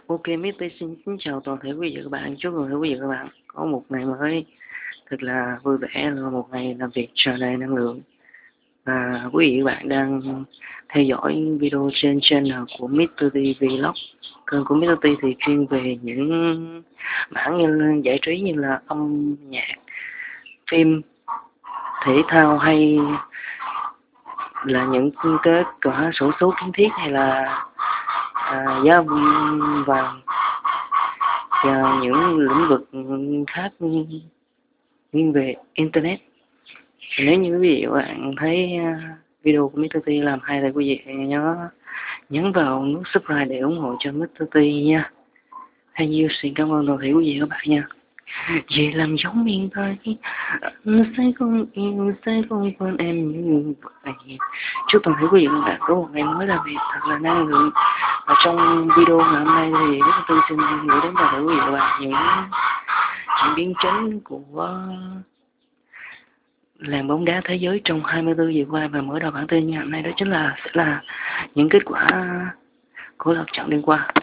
Ok, Mr. xin chào toàn thể quý vị và các bạn. Chúc mừng quý vị và các bạn có một ngày mới thật là vui vẻ, là một ngày làm việc tràn đầy năng lượng. Và quý vị và các bạn đang theo dõi video trên channel của Mr. T Vlog. Kênh của Mr. T thì chuyên về những mảng như giải trí như là âm nhạc, phim, thể thao hay là những kết quả sổ số kiến thiết hay là giá vàng và những lĩnh vực khác nghiêng về internet. Nếu như quý vị và bạn thấy video của Mr. T làm hay thì quý vị nhớ nhấn vào nút subscribe để ủng hộ cho Mr. T nha. Thank you, xin cảm ơn toàn thể quý vị và các bạn nha. Về làm giống miền Tây, anh sẽ không yêu, sẽ không quên em như vậy. Chúc toàn thể quý vị và các bạn có một ngày mới làm việc thật là năng lượng. Và trong video ngày hôm nay thì Mr. T xin gửi đến toàn thể quý vị và các bạn những diễn biến chính của làng bóng đá thế giới trong 24 giờ qua. Và mở đầu bản tin ngày hôm nay đó chính là sẽ là những kết quả của lượt trận đêm qua.